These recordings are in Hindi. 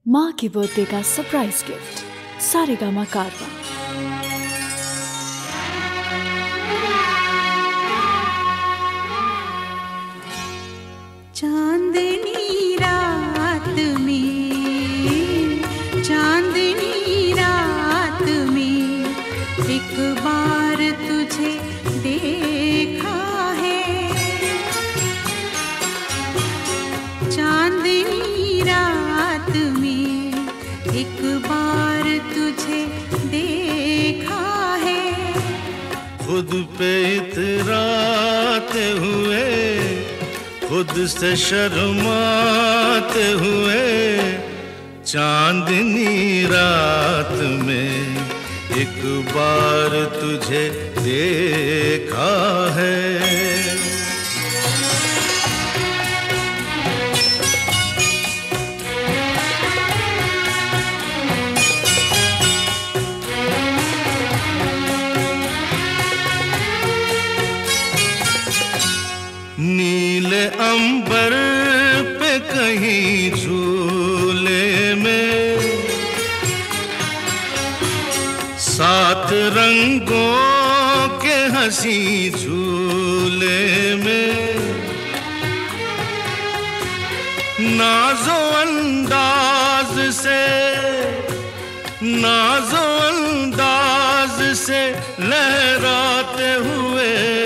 माँ के बर्थडे का सरप्राइज गिफ्ट सारेगामा कारवा। चांदनी रात में, चांदनी रात में एक बार तुझे देखा है। चांदनी रात में एक बार तुझे देखा है। खुद पे इतराते हुए, खुद से शर्माते हुए, चांदनी रात में एक बार तुझे देखा है। नीले अंबर पे कहीं झूले में, सात रंगों के हंसी झूले में, नाज़ो अंदाज से, नाज़ो अंदाज से लहराते हुए,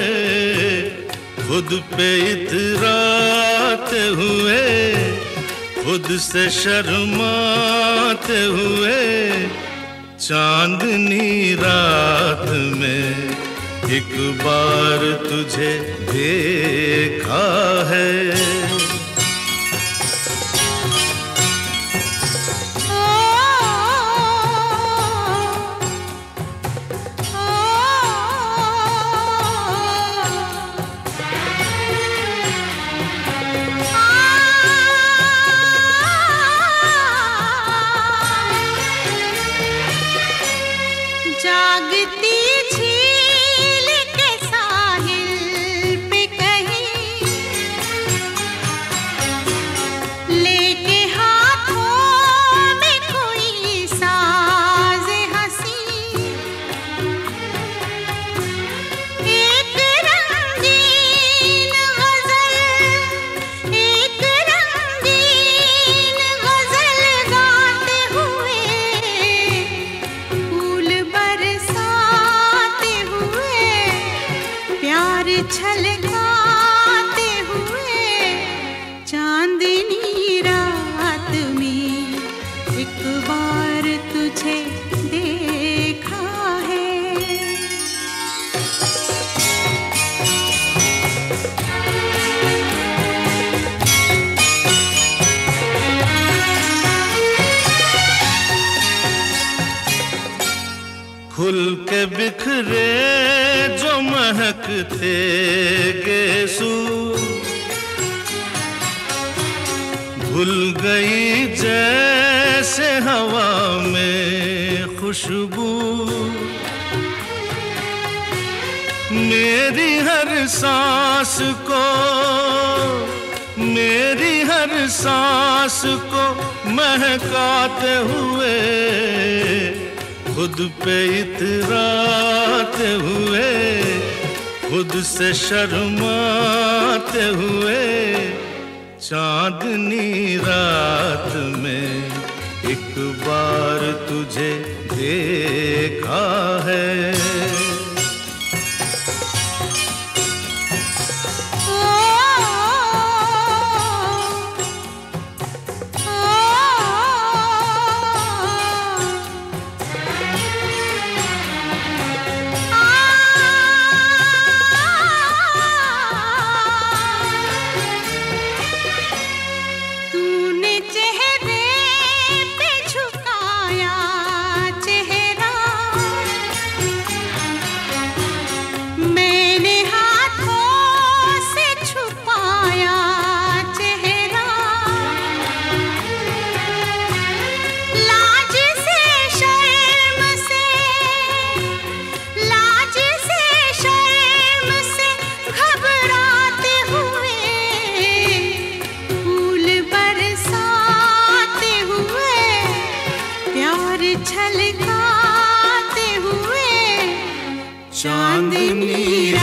खुद पे इतराते हुए, खुद से शर्माते हुए, चांदनी रात में एक बार तुझे देखा है। जागती झील के साहिल पे कहीं, लेके हाथों में कोई साज हंसी, एक रंगीन गजल, एक रंगीन गजल गाते हुए, फूल बरसाते हुए, प्यार छलकाते हुए, चांदनी रात में एक बार तुझे देखा है। खुल के बिखरे जो महकते गेसू, भूल गई जैसे हवा में खुशबू, मेरी हर सांस को, मेरी हर सांस को महकाते हुए, खुद पे इतराते हुए, खुद से शर्माते हुए, चांदनी रात में एक बार तुझे देखा है। तूने चेहरे पे झुकाया चेहरा, छलकाते हुए चांदनी